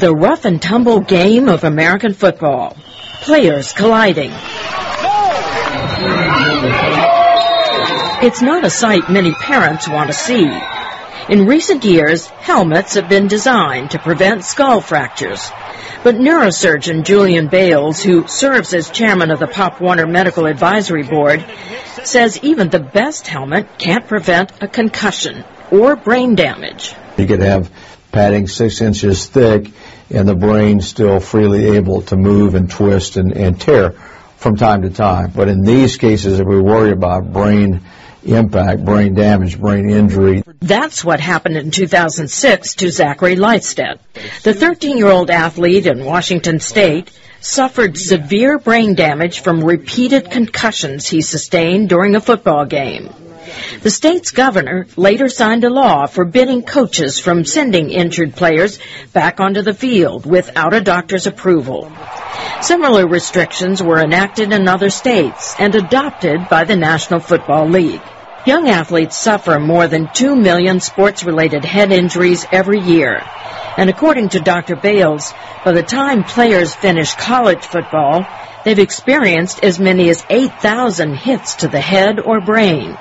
The rough and tumble game of American football. Players colliding. It's not a sight many parents want to see. In recent years, helmets have been designed to prevent skull fractures. But neurosurgeon Julian Bales, who serves as chairman of the Pop Warner Medical Advisory Board, says even the best helmet can't prevent a concussion or brain damage. You could have padding 6 inches thick and the brain still freely able to move and twist and tear from time to time. But in these cases, if we worry about brain impact, brain damage, brain injury. That's what happened in 2006 to Zachary Leifstedt. The 13-year-old athlete in Washington State suffered severe brain damage from repeated concussions he sustained during a football game. The state's governor later signed a law forbidding coaches from sending injured players back onto the field without a doctor's approval. Similar restrictions were enacted in other states and adopted by the National Football League. Young athletes suffer more than 2 million sports-related head injuries every year. And according to Dr. Bales, by the time players finish college football, they've experienced as many as 8,000 hits to the head or brain.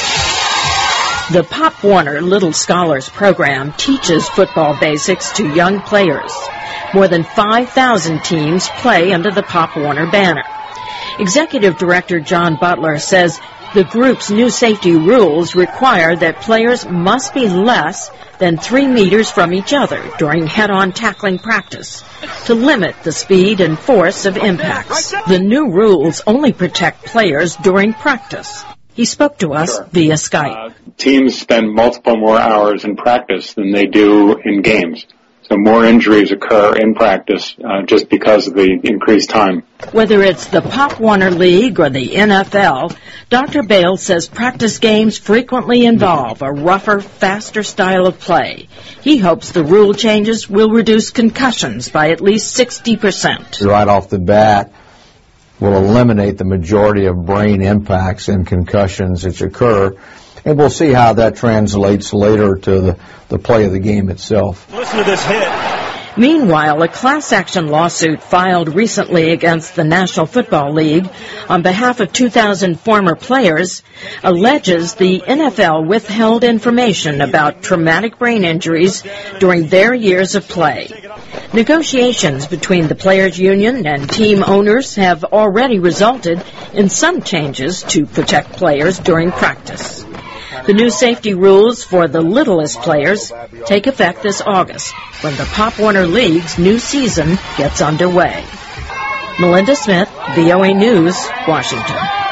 The Pop Warner Little Scholars program teaches football basics to young players. More than 5,000 teams play under the Pop Warner banner. Executive Director John Butler says the group's new safety rules require that players must be less than 3 meters from each other during head-on tackling practice to limit the speed and force of impacts. The new rules only protect players during practice. He spoke to us via Skype. Teams spend multiple more hours in practice than they do in games. So more injuries occur in practice just because of the increased time. Whether it's the Pop Warner League or the NFL, Dr. Bales says practice games frequently involve a rougher, faster style of play. He hopes the rule changes will reduce concussions by at least 60%. Right off the bat, will eliminate the majority of brain impacts and concussions which occur. And we'll see how that translates later to the play of the game itself. Listen to this hit. Meanwhile, a class action lawsuit filed recently against the National Football League on behalf of 2,000 former players alleges the NFL withheld information about traumatic brain injuries during their years of play. Negotiations between the players' union and team owners have already resulted in some changes to protect players during practice. The new safety rules for the littlest players take effect this August when the Pop Warner League's new season gets underway. Melinda Smith, VOA News, Washington.